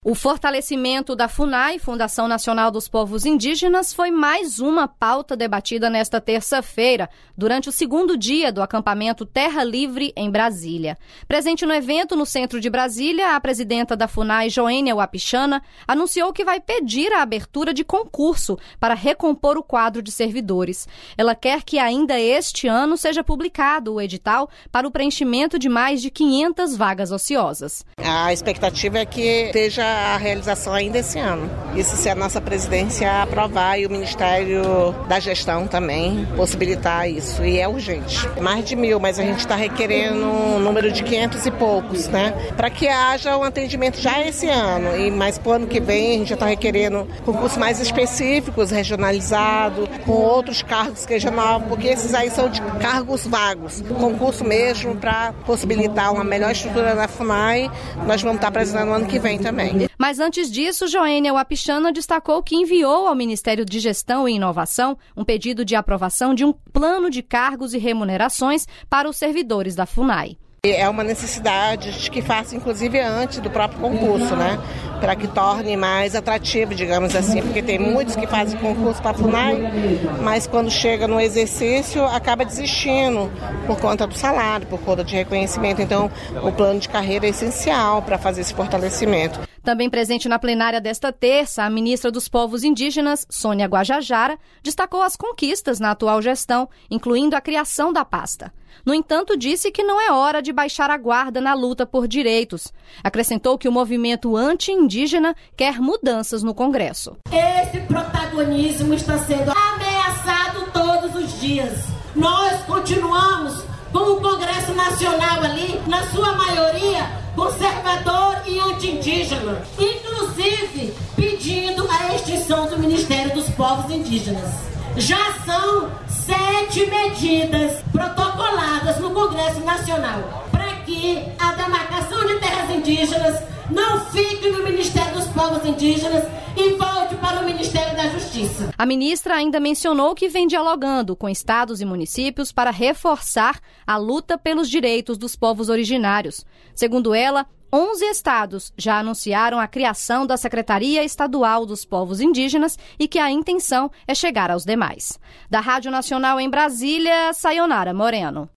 O fortalecimento da FUNAI, Fundação Nacional dos Povos Indígenas, foi mais uma pauta debatida nesta terça-feira, durante o segundo dia do acampamento Terra Livre em Brasília. Presente no evento no centro de Brasília, a presidenta da FUNAI, Joênia Wapichana, anunciou que vai pedir a abertura de concurso para recompor o quadro de servidores. Ela quer que ainda este ano seja publicado o edital para o preenchimento de mais de 500 vagas ociosas. A expectativa é que esteja a realização ainda esse ano. Isso se a nossa presidência aprovar e o Ministério da Gestão também possibilitar isso. E é urgente. Mais de 1.000, mas a gente está requerendo um número de 500 e poucos, né? Para que haja um atendimento já esse ano. E mais para o ano que vem a gente já está requerendo concursos mais específicos, regionalizados, com outros cargos que já não, porque esses aí são de cargos vagos. Concurso mesmo para possibilitar uma melhor estrutura da FUNAI, nós vamos estar apresentando no ano que vem também. Mas antes disso, Joênia Wapichana destacou que enviou ao Ministério de Gestão e Inovação um pedido de aprovação de um plano de cargos e remunerações para os servidores da FUNAI. É uma necessidade de que faça, inclusive, antes do próprio concurso, né? Para que torne mais atrativo, digamos assim, porque tem muitos que fazem concurso para a FUNAI, mas quando chega no exercício acaba desistindo por conta do salário, por conta de reconhecimento. Então, o plano de carreira é essencial para fazer esse fortalecimento. Também presente na plenária desta terça, a ministra dos Povos Indígenas, Sônia Guajajara, destacou as conquistas na atual gestão, incluindo a criação da pasta. No entanto, disse que não é hora de baixar a guarda na luta por direitos. Acrescentou que o movimento anti-indígena quer mudanças no Congresso. Esse protagonismo está sendo ameaçado todos os dias. Nós continuamos com o Congresso Nacional ali, na sua maioria, conservador e anti-indígena, inclusive pedindo a extinção do Ministério dos Povos Indígenas. Já são 7 medidas protocoladas no Congresso Nacional para que a demarcação de terras indígenas não fique no Ministério dos Povos Indígenas e volte para o Ministério da Justiça. A ministra ainda mencionou que vem dialogando com estados e municípios para reforçar a luta pelos direitos dos povos originários. Segundo ela, 11 estados já anunciaram a criação da Secretaria Estadual dos Povos Indígenas e que a intenção é chegar aos demais. Da Rádio Nacional em Brasília, Sayonara Moreno.